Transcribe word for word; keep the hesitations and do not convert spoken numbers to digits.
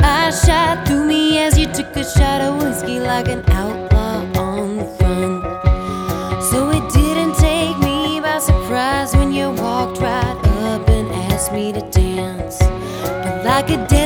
eyes shot through me as you took a shot of whiskey like an outlaw on the run. So it didn't take me by surprise when you walked right up and asked me to dance. But like a